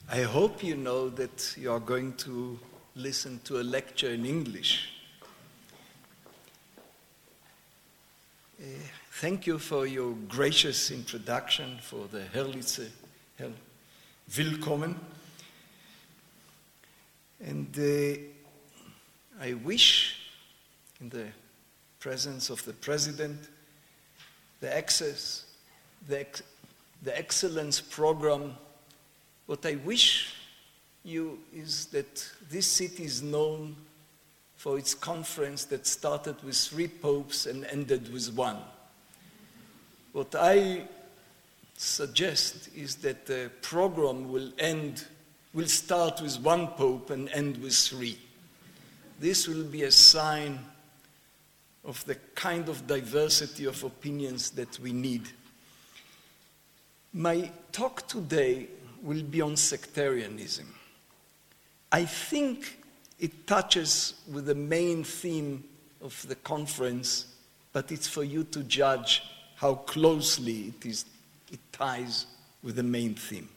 I hope you know that you are going to listen to a lecture in English. Thank you for your gracious introduction, for the Herrliche, Willkommen. And I wish, in the presence of the President, the Excellence Program. What I wish you is that this city is known for its conference that started with 3 popes and ended with 1. What I suggest is that the program will start with 1 pope and end with 3. This will be a sign of the kind of diversity of opinions that we need. My talk today will be on sectarianism. I think it touches with the main theme of the conference, but it's for you to judge how closely it ties with the main theme.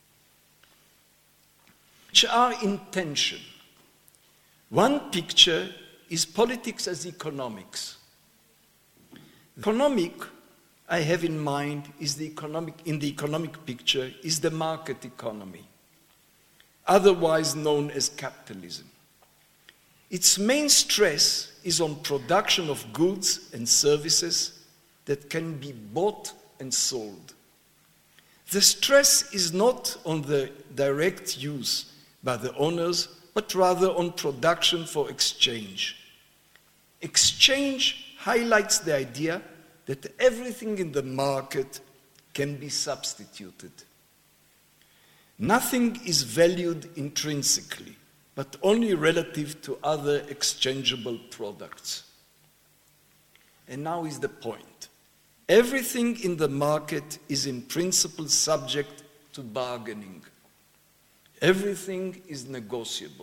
Which are in tension. One picture is politics as economics. Economic, I have in mind, in the economic picture, is the market economy, otherwise known as capitalism. Its main stress is on production of goods and services that can be bought and sold. The stress is not on the direct use by the owners, but rather on production for exchange. Exchange highlights the idea that everything in the market can be substituted. Nothing is valued intrinsically, but only relative to other exchangeable products. And now is the point. Everything in the market is in principle subject to bargaining. Everything is negotiable.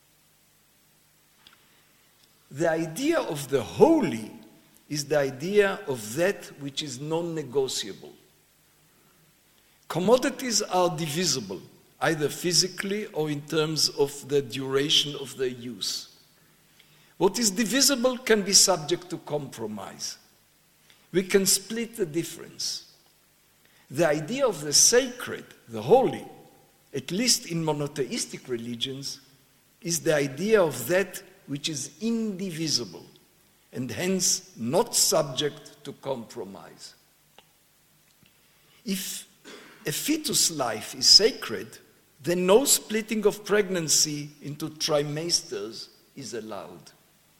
The idea of the holy is the idea of that which is non-negotiable. Commodities are divisible, either physically or in terms of the duration of their use. What is divisible can be subject to compromise. We can split the difference. The idea of the sacred, the holy, at least in monotheistic religions, is the idea of that which is indivisible, and hence not subject to compromise. If a fetus life is sacred, then no splitting of pregnancy into trimesters is allowed.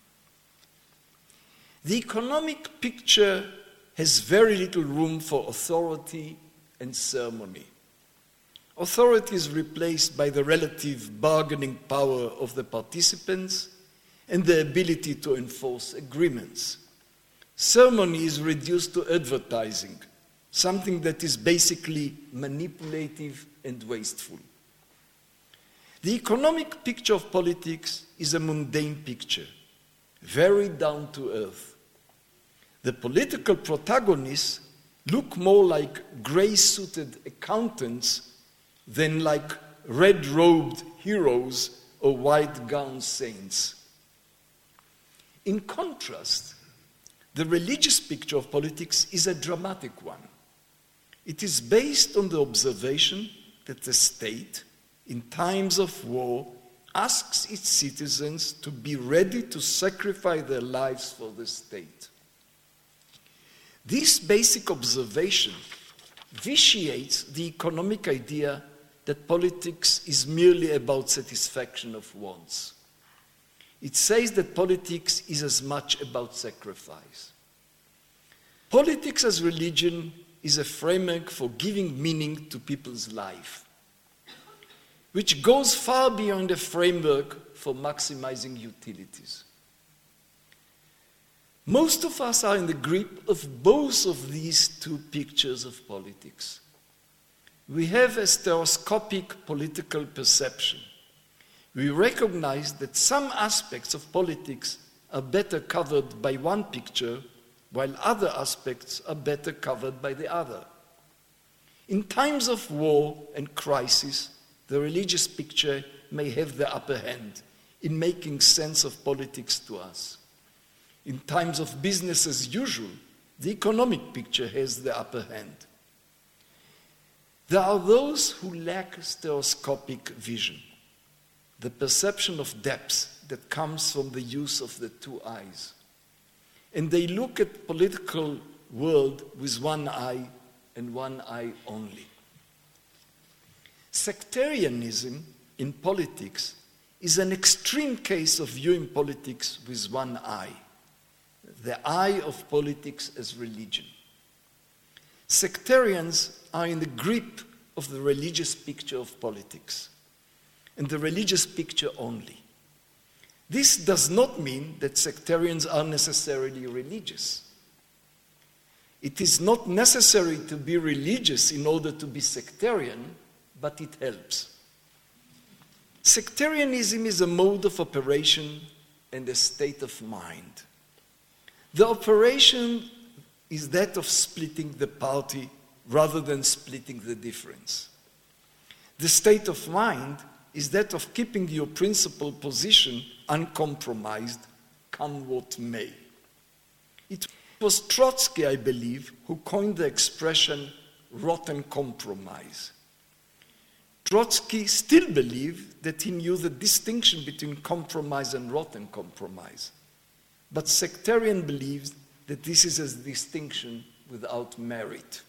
The economic picture has very little room for authority and ceremony. Authority is replaced by the relative bargaining power of the participants and the ability to enforce agreements. Ceremony is reduced to advertising, something that is basically manipulative and wasteful. The economic picture of politics is a mundane picture, very down to earth. The political protagonists look more like gray-suited accountants than like red-robed heroes or white-gowned saints. In contrast, the religious picture of politics is a dramatic one. It is based on the observation that the state, in times of war, asks its citizens to be ready to sacrifice their lives for the state. This basic observation vitiates the economic idea that politics is merely about satisfaction of wants. It says that politics is as much about sacrifice. Politics as religion is a framework for giving meaning to people's life, which goes far beyond a framework for maximizing utilities. Most of us are in the grip of both of these 2 pictures of politics. We have a stereoscopic political perception. We recognize that some aspects of politics are better covered by one picture, while other aspects are better covered by the other. In times of war and crisis, the religious picture may have the upper hand in making sense of politics to us. In times of business as usual, the economic picture has the upper hand. There are those who lack stereoscopic vision, the perception of depth that comes from the use of the two eyes. And they look at the political world with one eye and one eye only. Sectarianism in politics is an extreme case of viewing politics with one eye, the eye of politics as religion. Sectarians are in the grip of the religious picture of politics, and the religious picture only. This does not mean that sectarians are necessarily religious. It is not necessary to be religious in order to be sectarian, but it helps. Sectarianism is a mode of operation and a state of mind. The operation is that of splitting the party rather than splitting the difference. The state of mind is that of keeping your principal position uncompromised, come what may. It was Trotsky, I believe, who coined the expression rotten compromise. Trotsky still believed that he knew the distinction between compromise and rotten compromise. But sectarian believes that this is a distinction without merit.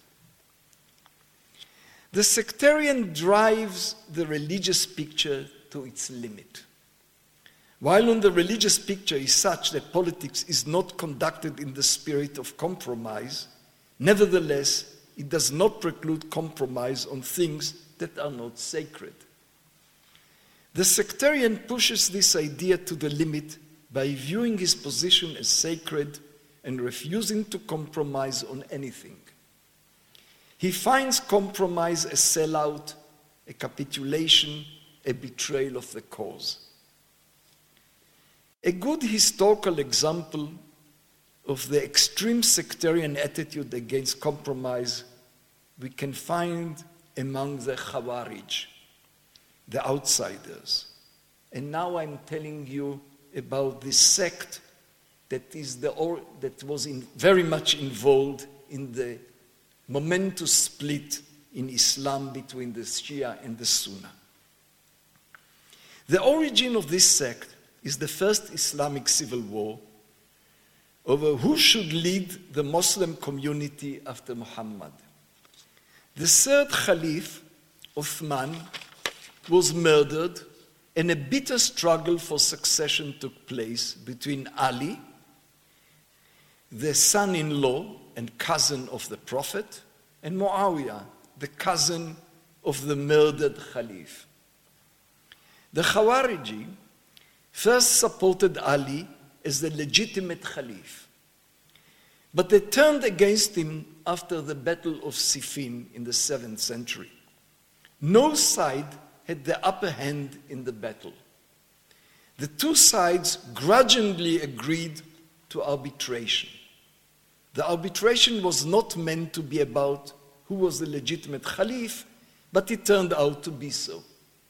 The sectarian drives the religious picture to its limit. While on the religious picture is such that politics is not conducted in the spirit of compromise, nevertheless, it does not preclude compromise on things that are not sacred. The sectarian pushes this idea to the limit by viewing his position as sacred and refusing to compromise on anything. He finds compromise a sellout, a capitulation, a betrayal of the cause. A good historical example of the extreme sectarian attitude against compromise we can find among the Khawarij, the outsiders. And now I'm telling you about this sect that was very much involved in the momentous split in Islam between the Shia and the Sunni. The origin of this sect is the first Islamic civil war over who should lead the Muslim community after Muhammad. The third Caliph, Uthman, was murdered, and a bitter struggle for succession took place between Ali, the son-in-law and cousin of the Prophet, and Muawiyah, the cousin of the murdered Caliph. The Khawarij first supported Ali as the legitimate Caliph, but they turned against him after the Battle of Siffin in the 7th century. No side had the upper hand in the battle. The two sides grudgingly agreed to arbitration. The arbitration was not meant to be about who was the legitimate Caliph, but it turned out to be so.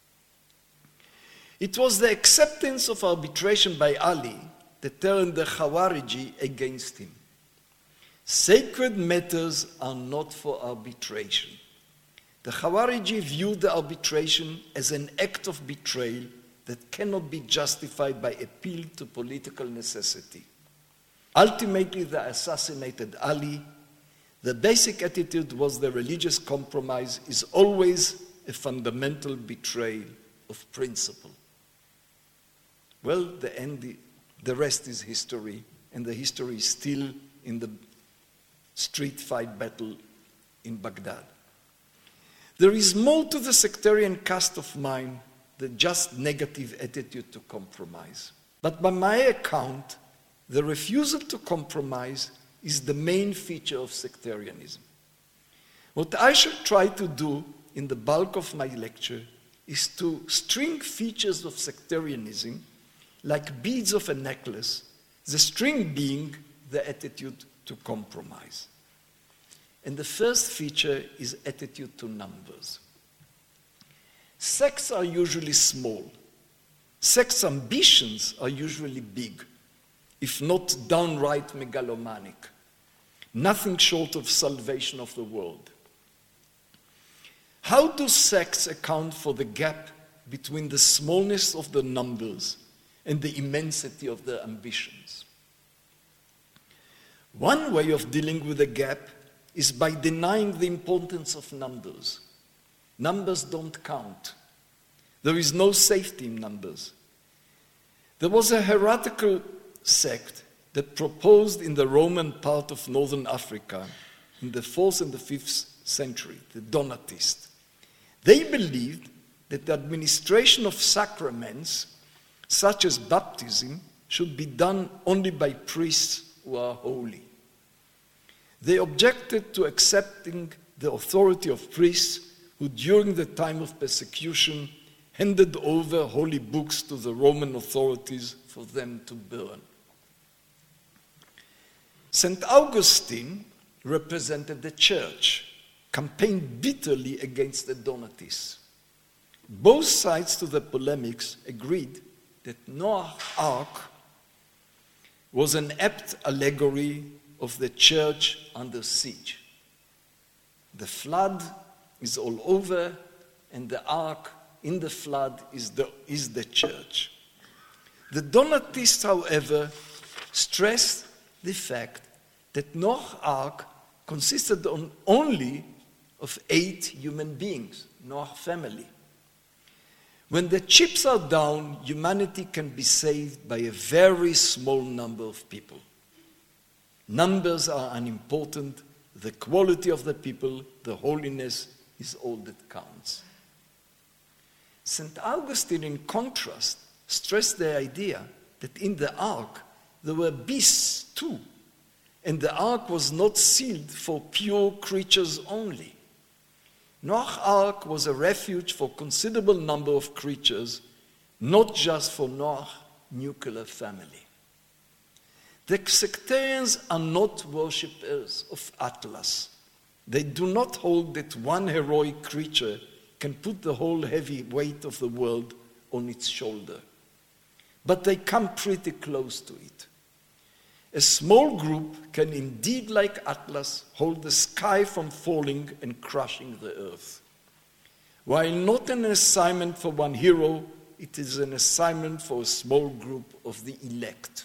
It was the acceptance of arbitration by Ali that turned the Khawarij against him. Sacred matters are not for arbitration. The Khawarij viewed the arbitration as an act of betrayal that cannot be justified by appeal to political necessity. Ultimately, they assassinated Ali. The basic attitude was that religious compromise is always a fundamental betrayal of principle. Well, the rest is history, and the history is still in the street fight battle in Baghdad. There is more to the sectarian cast of mind than just negative attitude to compromise. But by my account, the refusal to compromise is the main feature of sectarianism. What I shall try to do in the bulk of my lecture is to string features of sectarianism like beads of a necklace, the string being the attitude to compromise. And the first feature is attitude to numbers. Sects are usually small. Sects' ambitions are usually big, if not downright megalomaniac. Nothing short of salvation of the world. How do sects account for the gap between the smallness of the numbers and the immensity of their ambitions? One way of dealing with the gap is by denying the importance of numbers. Numbers don't count. There is no safety in numbers. There was a heretical sect that proposed in the Roman part of northern Africa in the 4th and the 5th century, the Donatists. They believed that the administration of sacraments, such as baptism, should be done only by priests who are holy. They objected to accepting the authority of priests who, during the time of persecution, handed over holy books to the Roman authorities for them to burn. St. Augustine represented the church, campaigned bitterly against the Donatists. Both sides to the polemics agreed that Noah's Ark was an apt allegory of the church under siege. The flood is all over, and the ark in the flood is the church. The Donatists, however, stressed the fact that Noah's Ark consisted only of 8 human beings, Noah's family. When the chips are down, humanity can be saved by a very small number of people. Numbers are unimportant. The quality of the people, the holiness, is all that counts. St. Augustine, in contrast, stressed the idea that in the ark there were beasts too, and the ark was not sealed for pure creatures only. Noah's Ark was a refuge for a considerable number of creatures, not just for Noah's nuclear family. The sectarians are not worshippers of Atlas. They do not hold that one heroic creature can put the whole heavy weight of the world on its shoulder. But they come pretty close to it. A small group can indeed, like Atlas, hold the sky from falling and crushing the earth. While not an assignment for one hero, it is an assignment for a small group of the elect.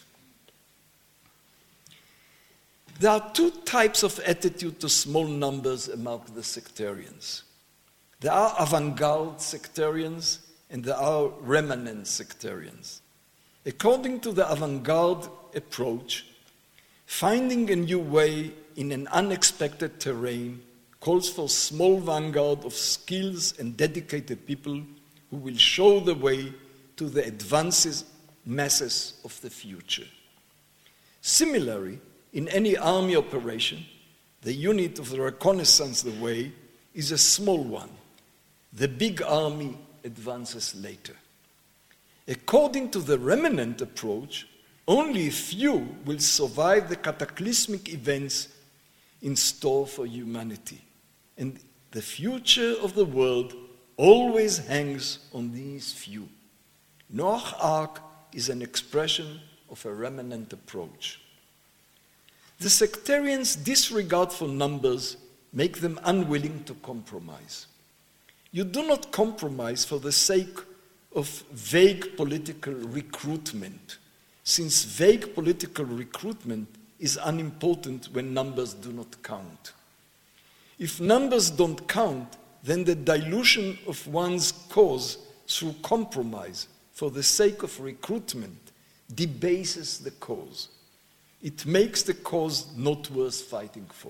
There are 2 types of attitude to small numbers among the sectarians. There are avant-garde sectarians and there are remnant sectarians. According to the avant-garde approach, finding a new way in an unexpected terrain calls for a small vanguard of skills and dedicated people who will show the way to the advances masses of the future. Similarly, in any army operation, the unit of the reconnaissance the way is a small one. The big army advances later. According to the remnant approach, only a few will survive the cataclysmic events in store for humanity. And the future of the world always hangs on these few. Noah's Ark is an expression of a remnant approach. The sectarians' disregard for numbers make them unwilling to compromise. You do not compromise for the sake of vague political recruitment, since vague political recruitment is unimportant when numbers do not count. If numbers don't count, then the dilution of one's cause through compromise for the sake of recruitment debases the cause. It makes the cause not worth fighting for.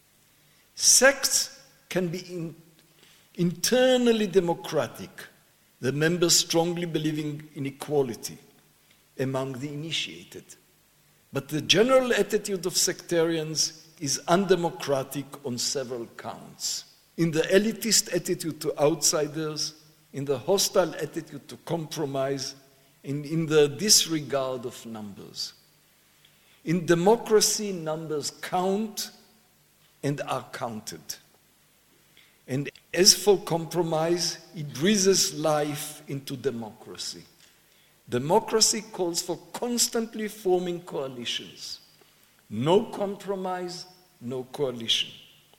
Sects can be internally democratic, the members strongly believing in equality among the initiated. But the general attitude of sectarians is undemocratic on several counts. In the elitist attitude to outsiders, in the hostile attitude to compromise, and in the disregard of numbers. In democracy, numbers count and are counted. And as for compromise, it breathes life into democracy. Democracy calls for constantly forming coalitions. No compromise, no coalition.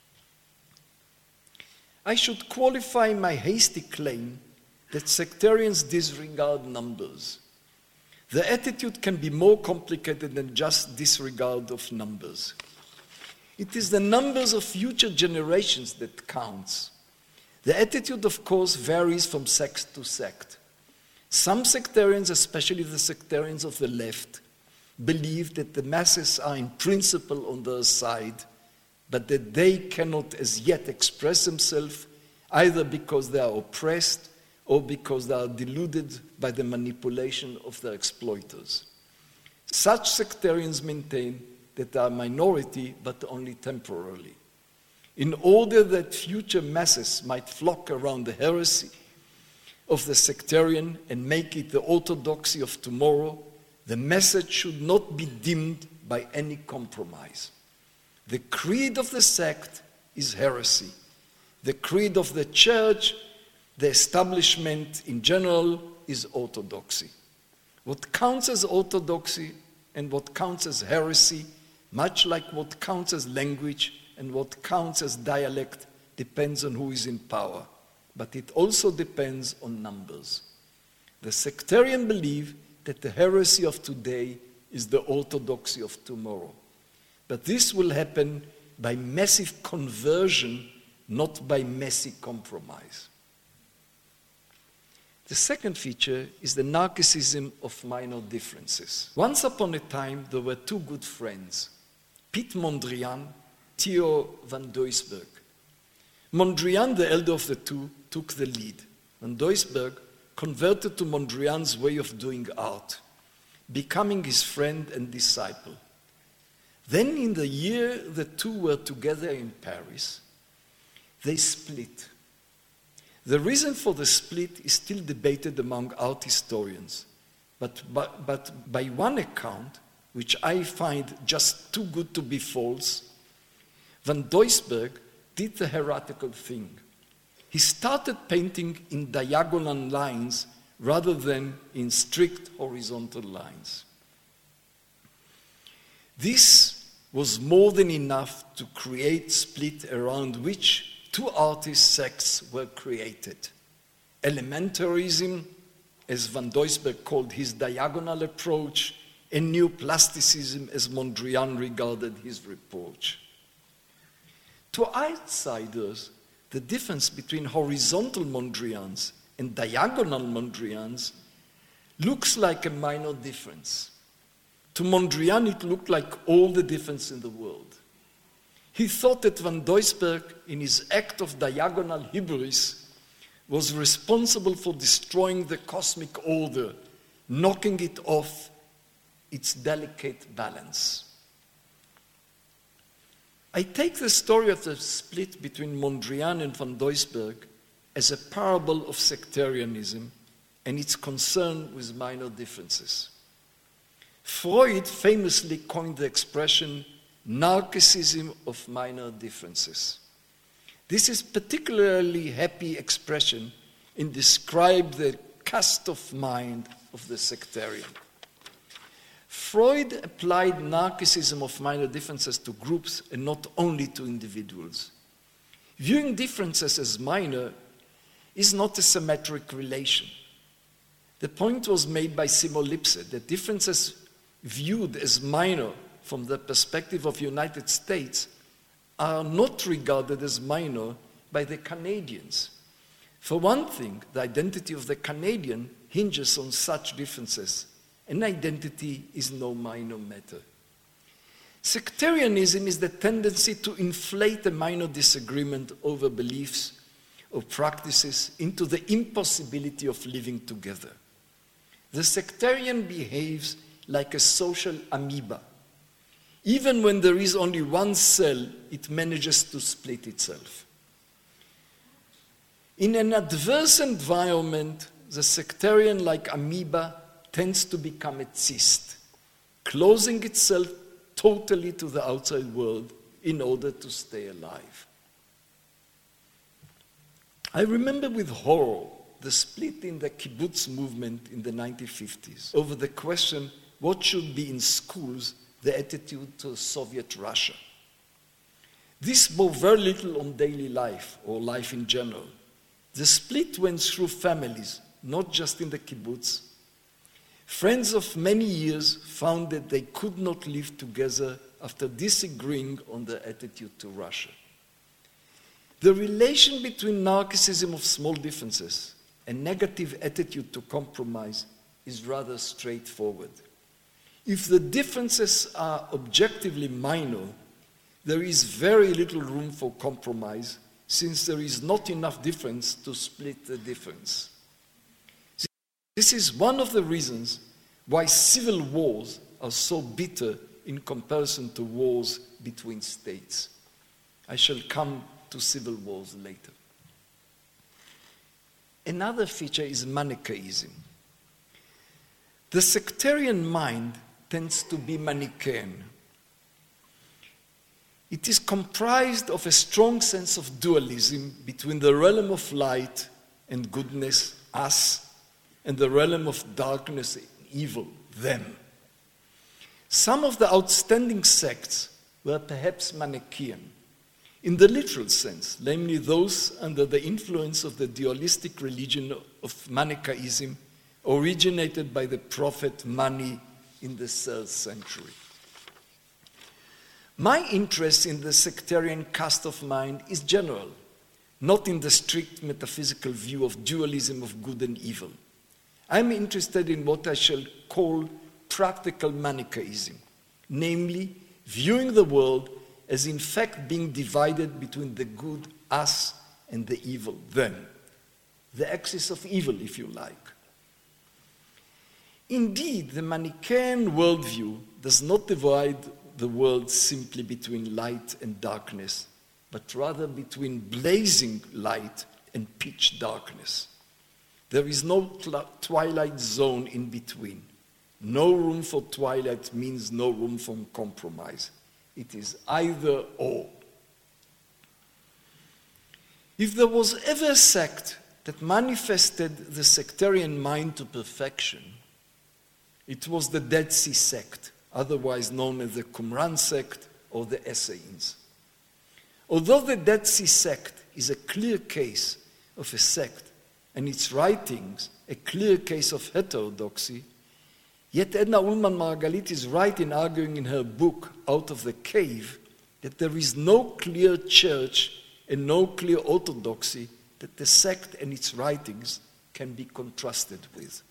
I should qualify my hasty claim that sectarians disregard numbers. The attitude can be more complicated than just disregard of numbers. It is the numbers of future generations that counts. The attitude, of course, varies from sect to sect. Some sectarians, especially the sectarians of the left, believe that the masses are in principle on their side, but that they cannot as yet express themselves either because they are oppressed or because they are deluded by the manipulation of their exploiters. Such sectarians maintain that they are a minority, but only temporarily. In order that future masses might flock around the heresy of the sectarian and make it the orthodoxy of tomorrow, the message should not be dimmed by any compromise. The creed of the sect is heresy. The creed of the church, the establishment in general, is orthodoxy. What counts as orthodoxy and what counts as heresy, much like what counts as language and what counts as dialect, depends on who is in power. But it also depends on numbers. The sectarian believe that the heresy of today is the orthodoxy of tomorrow. But this will happen by massive conversion, not by messy compromise. The second feature is the narcissism of minor differences. Once upon a time, there were two good friends, Piet Mondrian, Theo van Doesburg. Mondrian, the elder of the two, took the lead. Van Doesburg converted to Mondrian's way of doing art, becoming his friend and disciple. Then in the year the two were together in Paris, they split. The reason for the split is still debated among art historians, but by one account, which I find just too good to be false, Van Doesburg did the heretical thing. He started painting in diagonal lines rather than in strict horizontal lines. This was more than enough to create split around which two artist sects were created. Elementarism, as Van Doesburg called his diagonal approach, and neoplasticism, as Mondrian regarded his reproach. To outsiders, the difference between horizontal Mondrians and diagonal Mondrians looks like a minor difference. To Mondrian, it looked like all the difference in the world. He thought that Van Doesburg, in his act of diagonal hubris, was responsible for destroying the cosmic order, knocking it off its delicate balance. I take the story of the split between Mondrian and Van Doesburg as a parable of sectarianism and its concern with minor differences. Freud famously coined the expression narcissism of minor differences. This is particularly happy expression in describe the cast of mind of the sectarian. Freud applied narcissism of minor differences to groups and not only to individuals. Viewing differences as minor is not a symmetric relation. The point was made by Simon Lipset that differences viewed as minor from the perspective of the United States are not regarded as minor by the Canadians. For one thing, the identity of the Canadian hinges on such differences, and identity is no minor matter. Sectarianism is the tendency to inflate a minor disagreement over beliefs or practices into the impossibility of living together. The sectarian behaves like a social amoeba. Even when there is only one cell, it manages to split itself. In an adverse environment, the sectarian, like amoeba, tends to become a cyst, closing itself totally to the outside world in order to stay alive. I remember with horror the split in the kibbutz movement in the 1950s over the question what should be in schools the attitude to Soviet Russia. This bore very little on daily life or life in general. The split went through families, not just in the kibbutz. Friends of many years found that they could not live together after disagreeing on their attitude to Russia. The relation between narcissism of small differences and negative attitude to compromise is rather straightforward. If the differences are objectively minor, there is very little room for compromise, since there is not enough difference to split the difference. This is one of the reasons why civil wars are so bitter in comparison to wars between states. I shall come to civil wars later. Another feature is Manichaeism. The sectarian mind tends to be Manichaean. It is comprised of a strong sense of dualism between the realm of light and goodness, us, and the realm of darkness and evil, them. Some of the outstanding sects were perhaps Manichaean, in the literal sense, namely those under the influence of the dualistic religion of Manichaeism originated by the prophet Mani in the 3rd century. My interest in the sectarian cast of mind is general, not in the strict metaphysical view of dualism of good and evil. I'm interested in what I shall call practical Manichaeism, namely viewing the world as in fact being divided between the good, us, and the evil, them. The axis of evil, if you like. Indeed, the Manichaean worldview does not divide the world simply between light and darkness, but rather between blazing light and pitch darkness. There is no twilight zone in between. No room for twilight means no room for compromise. It is either or. If there was ever a sect that manifested the sectarian mind to perfection, it was the Dead Sea sect, otherwise known as the Qumran sect or the Essenes. Although the Dead Sea sect is a clear case of a sect and its writings a clear case of heterodoxy, yet Edna Ullmann Margalit is right in arguing in her book Out of the Cave that there is no clear church and no clear orthodoxy that the sect and its writings can be contrasted with.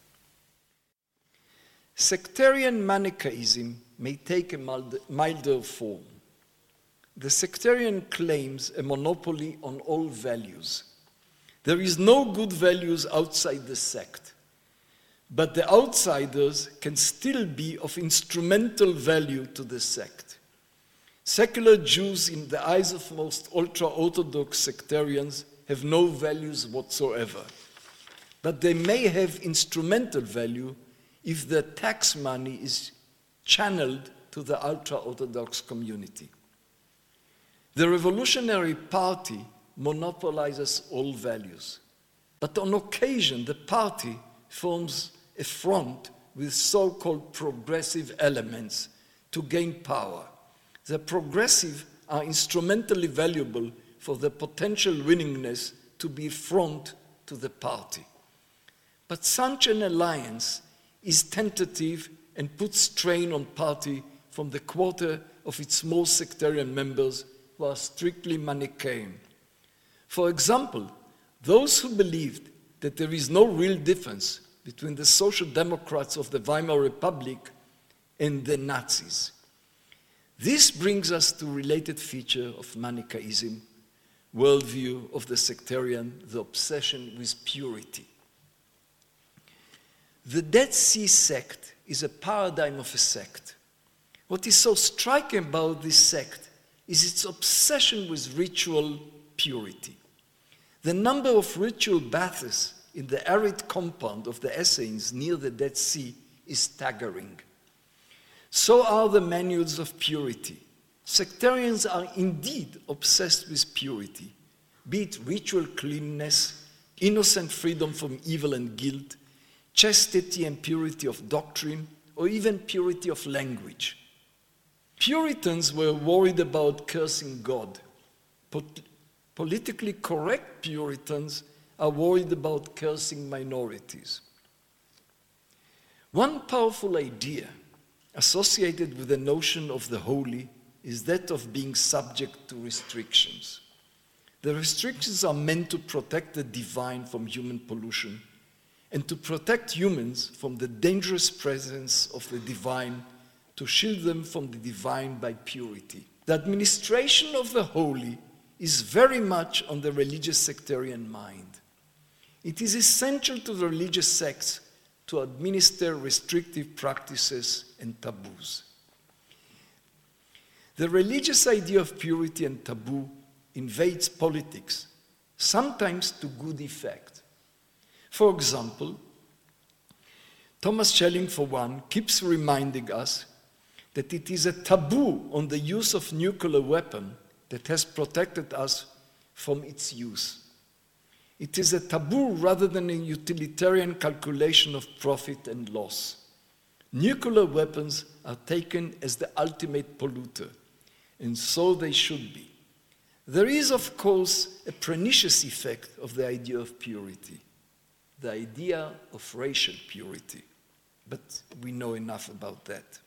Sectarian Manichaeism may take a milder form. The sectarian claims a monopoly on all values. There is no good values outside the sect, but the outsiders can still be of instrumental value to the sect. Secular Jews, in the eyes of most ultra-Orthodox sectarians, have no values whatsoever, but they may have instrumental value if the tax money is channeled to the ultra-Orthodox community. The Revolutionary Party monopolizes all values, but on occasion the party forms a front with so-called progressive elements to gain power. The progressive are instrumentally valuable for the potential willingness to be front to the party. But such an alliance is tentative and puts strain on party from the quarter of its most sectarian members who are strictly Manichaean. For example, those who believed that there is no real difference between the Social Democrats of the Weimar Republic and the Nazis. This brings us to a related feature of Manichaeism, worldview of the sectarian, the obsession with purity. The Dead Sea sect is a paradigm of a sect. What is so striking about this sect is its obsession with ritual purity. The number of ritual baths in the arid compound of the Essenes near the Dead Sea is staggering. So are the manuals of purity. Sectarians are indeed obsessed with purity, be it ritual cleanliness, innocent freedom from evil and guilt, chastity and purity of doctrine, or even purity of language. Puritans were worried about cursing God. Politically correct Puritans are worried about cursing minorities. One powerful idea associated with the notion of the holy is that of being subject to restrictions. The restrictions are meant to protect the divine from human pollution and to protect humans from the dangerous presence of the divine, to shield them from the divine by purity. The administration of the holy is very much on the religious sectarian mind. It is essential to the religious sects to administer restrictive practices and taboos. The religious idea of purity and taboo invades politics, sometimes to good effect. For example, Thomas Schelling, for one, keeps reminding us that it is a taboo on the use of nuclear weapon that has protected us from its use. It is a taboo rather than a utilitarian calculation of profit and loss. Nuclear weapons are taken as the ultimate polluter, and so they should be. There is, of course, a pernicious effect of the idea of purity, the idea of racial purity, but we know enough about that.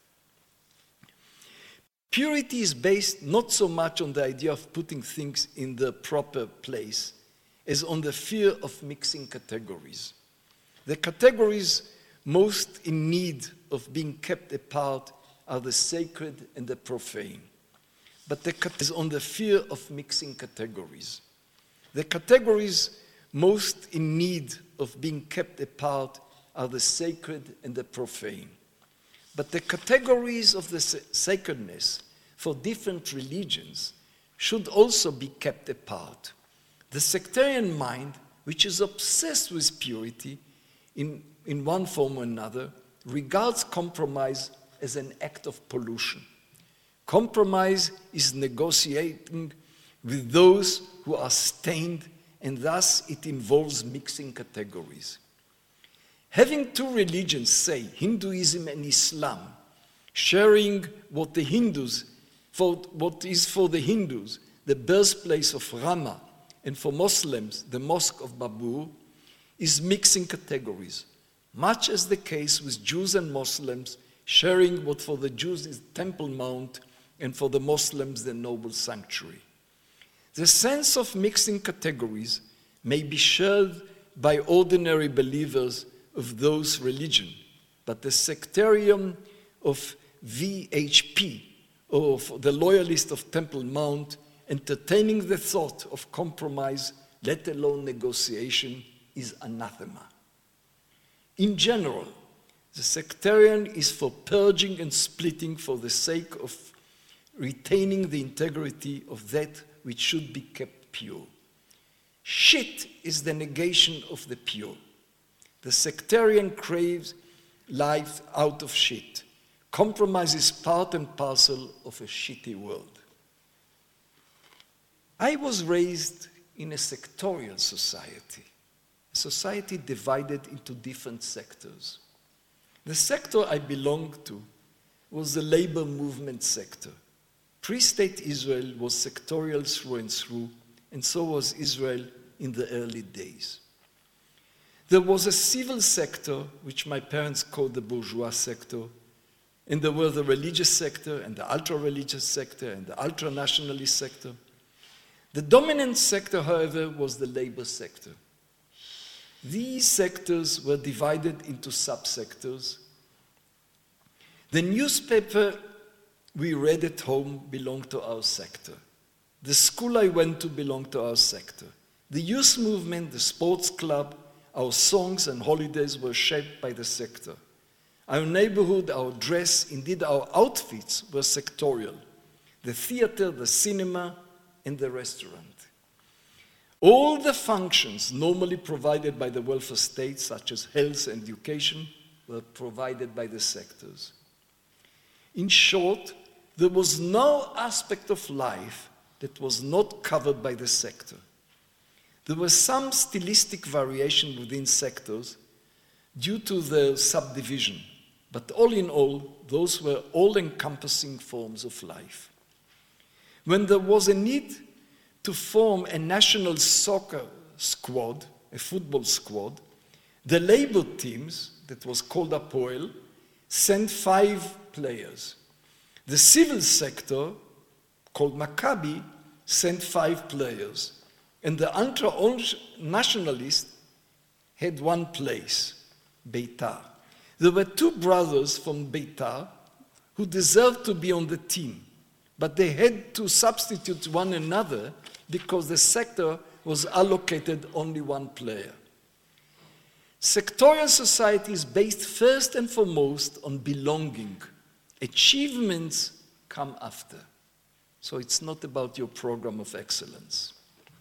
Purity is based not so much on the idea of putting things in the proper place as on the fear of mixing categories. The categories most in need of being kept apart are the sacred and the profane. But the is on the fear of mixing categories. The categories most in need of being kept apart are the sacred and the profane. But the categories of the sacredness for different religions should also be kept apart. The sectarian mind, which is obsessed with purity in one form or another, regards compromise as an act of pollution. Compromise is negotiating with those who are stained, and thus it involves mixing categories. Having two religions, say Hinduism and Islam, sharing what is for the Hindus the birthplace of Rama, and for Muslims the Mosque of Babur, is mixing categories, much as the case with Jews and Muslims sharing what for the Jews is Temple Mount and for the Muslims the noble sanctuary. The sense of mixing categories may be shared by ordinary believers of those religion, but the sectarian of VHP, or the loyalist of Temple Mount, entertaining the thought of compromise, let alone negotiation, is anathema. In general, the sectarian is for purging and splitting for the sake of retaining the integrity of that which should be kept pure. Shit is the negation of the pure. The sectarian craves life out of shit. Compromise is part and parcel of a shitty world. I was raised in a sectorial society, a society divided into different sectors. The sector I belonged to was the labor movement sector. Pre-state Israel was sectorial through and through, and so was Israel in the early days. There was a civil sector, which my parents called the bourgeois sector, and there were the religious sector and the ultra-religious sector and the ultra-nationalist sector. The dominant sector, however, was the labor sector. These sectors were divided into subsectors. The newspaper we read at home belonged to our sector. The school I went to belonged to our sector. The youth movement, the sports club, our songs and holidays were shaped by the sector. Our neighborhood, our dress, indeed our outfits were sectorial. The theater, the cinema, and the restaurant. All the functions normally provided by the welfare state, such as health and education, were provided by the sectors. In short, there was no aspect of life that was not covered by the sector. There was some stylistic variation within sectors due to the subdivision, but all in all, those were all-encompassing forms of life. When there was a need to form a national soccer squad, a football squad, the labor teams, that was called Hapoel, sent 5 players. The civil sector, called Maccabi, sent 5 players. And the ultra-nationalist had 1 place, Beitar. There were 2 brothers from Beitar who deserved to be on the team, but they had to substitute one another because the sector was allocated only 1 player. Sectorial society is based first and foremost on belonging. Achievements come after. So it's not about your program of excellence.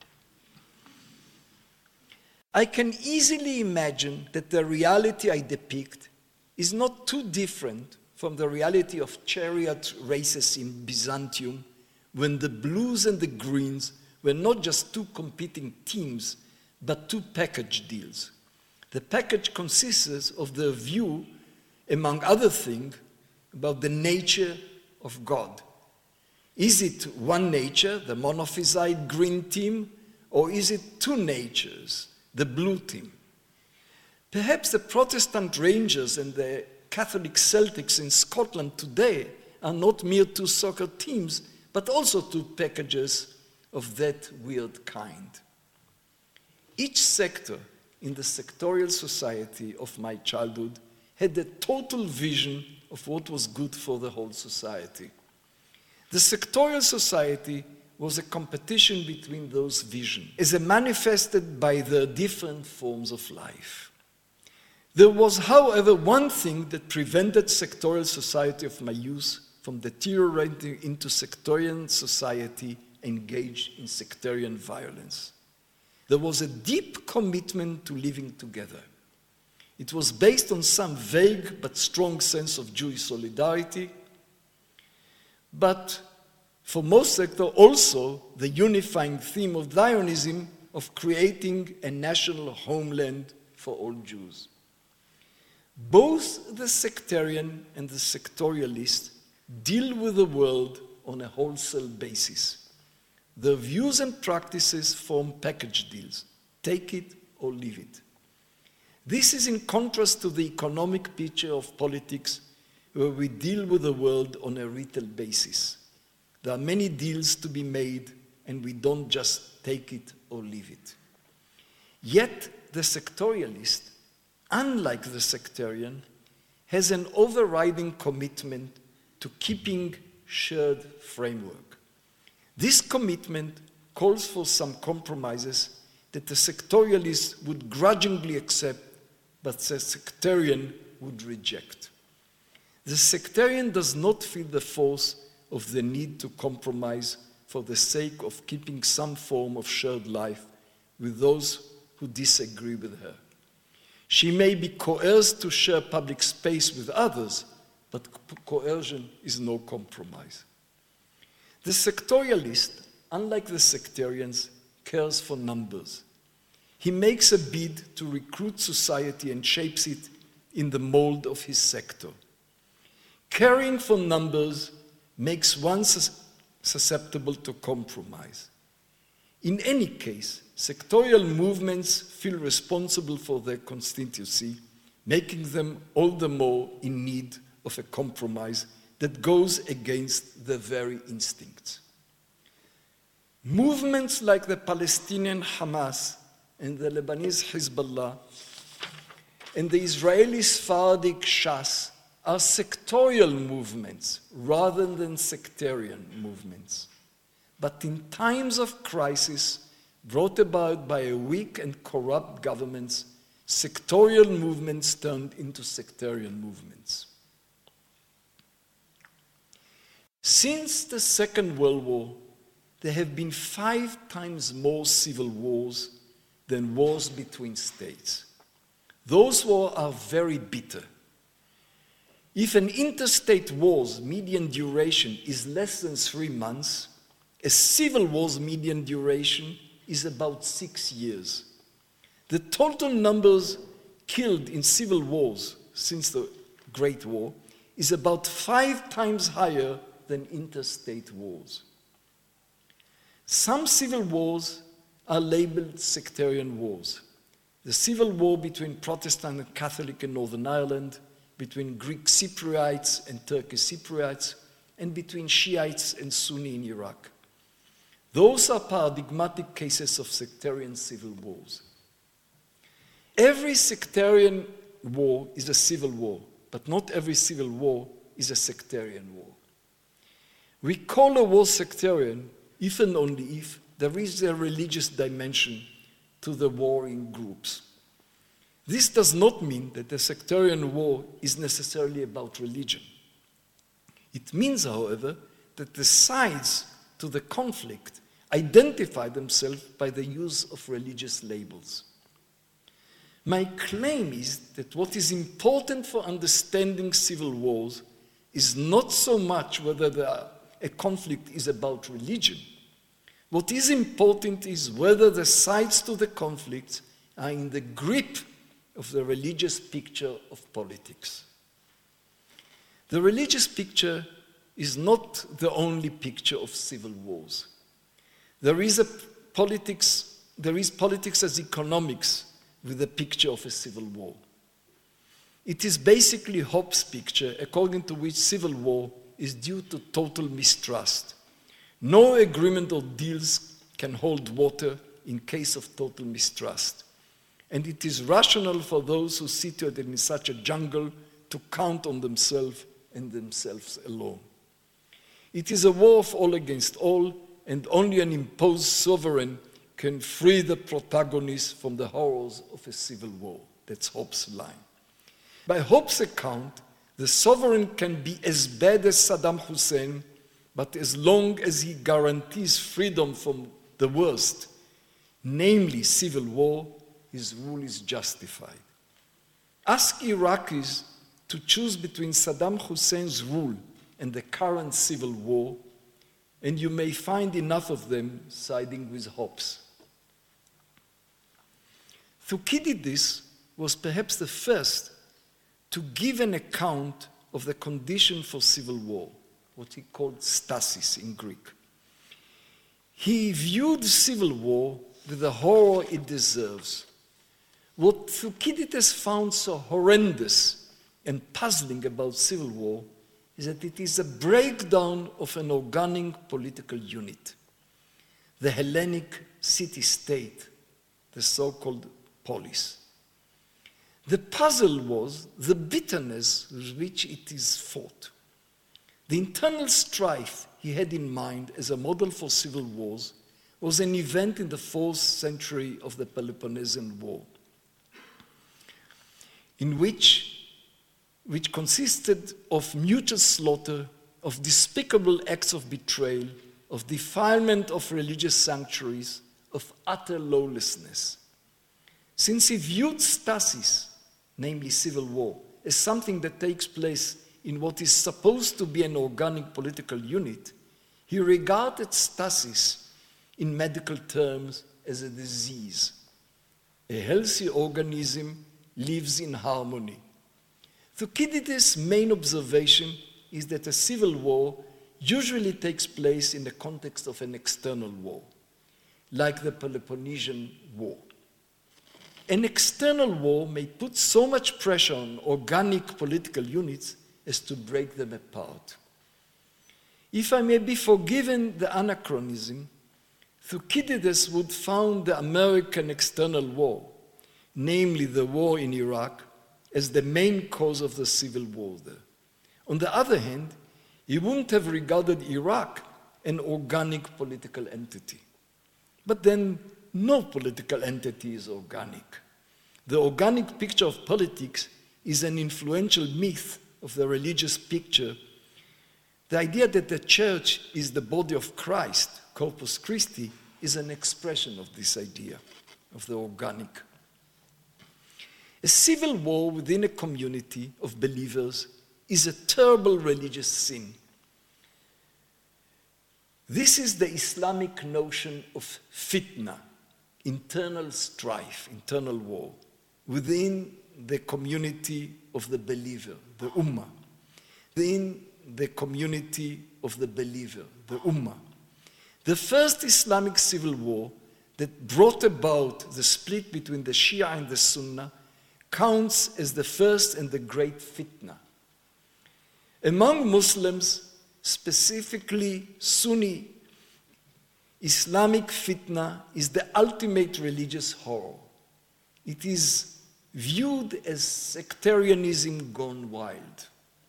I can easily imagine that the reality I depict is not too different from the reality of chariot races in Byzantium, when the blues and the greens were not just 2 competing teams, but 2 package deals. The package consists of the view, among other things, about the nature of God. Is it one nature, the monophysite green team, or is it 2 natures, the blue team? Perhaps the Protestant Rangers and the Catholic Celtics in Scotland today are not mere 2 soccer teams, but also 2 packages of that weird kind. Each sector in the sectorial society of my childhood had a total vision of what was good for the whole society. The sectorial society was a competition between those visions, as manifested by the different forms of life. There was, however, one thing that prevented sectorial society of my youth from deteriorating into sectarian society engaged in sectarian violence. There was a deep commitment to living together. It was based on some vague but strong sense of Jewish solidarity, but for most sectors also the unifying theme of Zionism of creating a national homeland for all Jews. Both the sectarian and the sectorialist deal with the world on a wholesale basis. Their views and practices form package deals. Take it or leave it. This is in contrast to the economic picture of politics, where we deal with the world on a retail basis. There are many deals to be made, and we don't just take it or leave it. Yet the sectorialist, unlike the sectarian, has an overriding commitment to keeping shared framework. This commitment calls for some compromises that the sectorialist would grudgingly accept, but the sectarian would reject. The sectarian does not feel the force of the need to compromise for the sake of keeping some form of shared life with those who disagree with her. She may be coerced to share public space with others, but coercion is no compromise. The sectorialist, unlike the sectarians, cares for numbers. He makes a bid to recruit society and shapes it in the mold of his sector. Caring for numbers makes one susceptible to compromise. In any case, sectorial movements feel responsible for their constituency, making them all the more in need of a compromise that goes against their very instincts. Movements like the Palestinian Hamas and the Lebanese Hezbollah and the Israeli Sephardic Shas are sectorial movements rather than sectarian movements. But in times of crisis brought about by a weak and corrupt governments, sectorial movements turned into sectarian movements. Since the Second World War, there have been 5 times more civil wars than wars between states. Those wars are very bitter. If an interstate war's median duration is less than 3 months, a civil war's median duration is about 6 years. The total numbers killed in civil wars since the Great War is about 5 times higher than interstate wars. Some civil wars are labeled sectarian wars. The civil war between Protestant and Catholic in Northern Ireland, between Greek Cypriots and Turkish Cypriots, and between Shiites and Sunni in Iraq. Those are paradigmatic cases of sectarian civil wars. Every sectarian war is a civil war, but not every civil war is a sectarian war. We call a war sectarian if and only if there is a religious dimension to the warring groups. This does not mean that a sectarian war is necessarily about religion. It means, however, that the sides to the conflict identify themselves by the use of religious labels. My claim is that what is important for understanding civil wars is not so much whether a conflict is about religion. What is important is whether the sides to the conflict are in the grip of the religious picture of politics. The religious picture is not the only picture of civil wars. There is politics as economics with a picture of a civil war. It is basically Hobbes' picture, according to which civil war is due to total mistrust. No agreement or deals can hold water in case of total mistrust. And it is rational for those who situated in such a jungle to count on themselves and themselves alone. It is a war of all against all, and only an imposed sovereign can free the protagonist from the horrors of a civil war. That's Hobbes' line. By Hobbes' account, the sovereign can be as bad as Saddam Hussein, but as long as he guarantees freedom from the worst, namely civil war, his rule is justified. Ask Iraqis to choose between Saddam Hussein's rule and the current civil war, and you may find enough of them siding with Hobbes. Thucydides was perhaps the first to give an account of the condition for civil war, what he called stasis in Greek. He viewed civil war with the horror it deserves. What Thucydides found so horrendous and puzzling about civil war is that it is a breakdown of an organic political unit, the Hellenic city-state, the so-called polis. The puzzle was the bitterness with which it is fought. The internal strife he had in mind as a model for civil wars was an event in the 4th century of the Peloponnesian War, which consisted of mutual slaughter, of despicable acts of betrayal, of defilement of religious sanctuaries, of utter lawlessness. Since he viewed stasis, namely civil war, as something that takes place in what is supposed to be an organic political unit, he regarded stasis in medical terms as a disease. A healthy organism lives in harmony. Thucydides' main observation is that a civil war usually takes place in the context of an external war, like the Peloponnesian War. An external war may put so much pressure on organic political units as to break them apart. If I may be forgiven the anachronism, Thucydides would found the American external war, namely the war in Iraq, as the main cause of the civil war there. On the other hand, he wouldn't have regarded Iraq an organic political entity. But then, no political entity is organic. The organic picture of politics is an influential myth of the religious picture. The idea that the church is the body of Christ, Corpus Christi, is an expression of this idea of the organic. A civil war within a community of believers is a terrible religious sin. This is the Islamic notion of fitna, internal strife, internal war, within the community of the believer, the Ummah, within the community of the believer, the Ummah. The first Islamic civil war that brought about the split between the Shia and the Sunnah counts as the first and the great fitna. Among Muslims, specifically Sunni, Islamic fitna is the ultimate religious horror. It is viewed as sectarianism gone wild.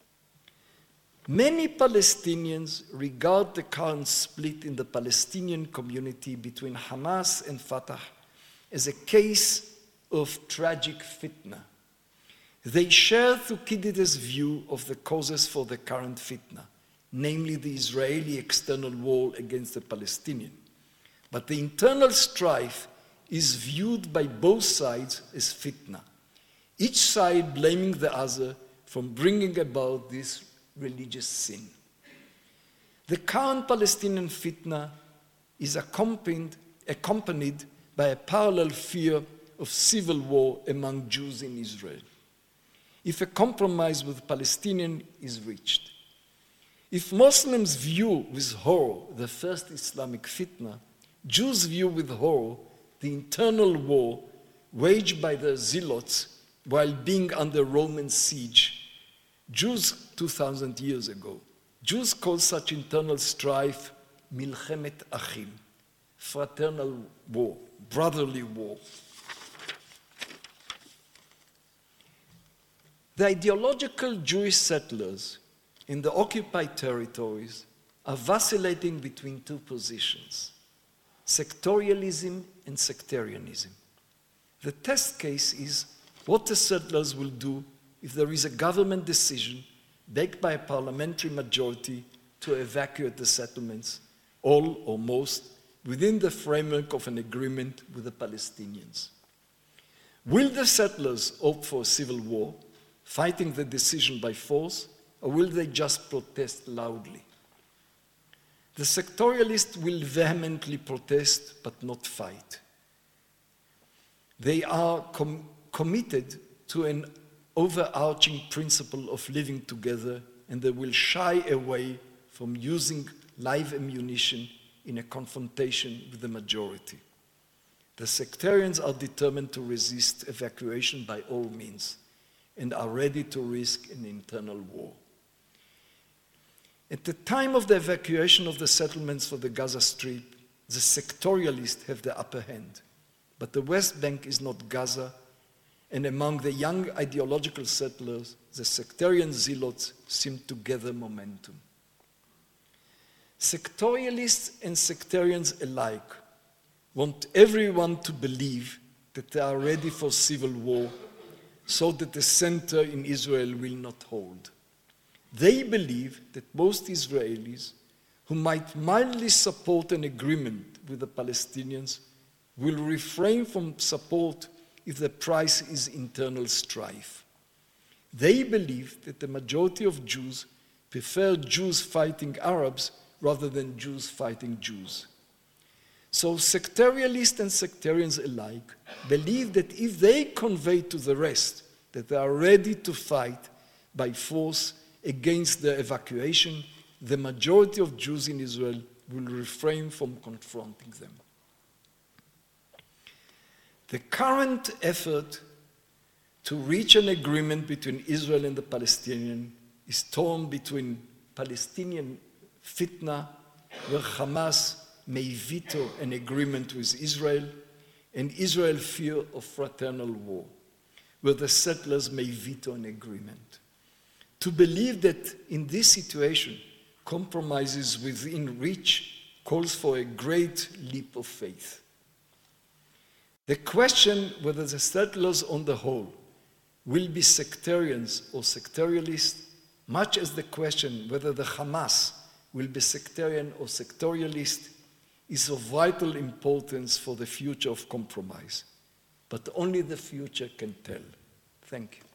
Many Palestinians regard the current split in the Palestinian community between Hamas and Fatah as a case of tragic fitna. They share Thucydides' view of the causes for the current fitna, namely the Israeli external war against the Palestinian. But the internal strife is viewed by both sides as fitna, each side blaming the other for bringing about this religious sin. The current Palestinian fitna is accompanied by a parallel fear of civil war among Jews in Israel. If a compromise with Palestinians is reached, if Muslims view with horror the first Islamic fitna, Jews view with horror the internal war waged by the zealots while being under Roman siege. Jews 2,000 years ago. Jews call such internal strife milchemet achim, fraternal war, brotherly war. The ideological Jewish settlers in the occupied territories are vacillating between two positions, sectorialism and sectarianism. The test case is what the settlers will do if there is a government decision backed by a parliamentary majority to evacuate the settlements, all or most, within the framework of an agreement with the Palestinians. Will the settlers opt for a civil war, fighting the decision by force, or will they just protest loudly? The sectorialists will vehemently protest but not fight. They are committed to an overarching principle of living together, and they will shy away from using live ammunition in a confrontation with the majority. The sectarians are determined to resist evacuation by all means and are ready to risk an internal war. At the time of the evacuation of the settlements for the Gaza Strip, the sectorialists have the upper hand, but the West Bank is not Gaza, and among the young ideological settlers, the sectarian zealots seem to gather momentum. Sectorialists and sectarians alike want everyone to believe that they are ready for civil war so that the center in Israel will not hold. They believe that most Israelis who might mildly support an agreement with the Palestinians will refrain from support if the price is internal strife. They believe that the majority of Jews prefer Jews fighting Arabs rather than Jews fighting Jews. So sectarialists and sectarians alike believe that if they convey to the rest that they are ready to fight by force against the evacuation, the majority of Jews in Israel will refrain from confronting them. The current effort to reach an agreement between Israel and the Palestinians is torn between Palestinian fitna, where Hamas may veto an agreement with Israel, and Israel fear of fraternal war, where the settlers may veto an agreement. To believe that in this situation, compromises within reach calls for a great leap of faith. The question whether the settlers on the whole will be sectarians or sectarialists, much as the question whether the Hamas will be sectarian or sectorialist, is of vital importance for the future of compromise. But only the future can tell. Thank you.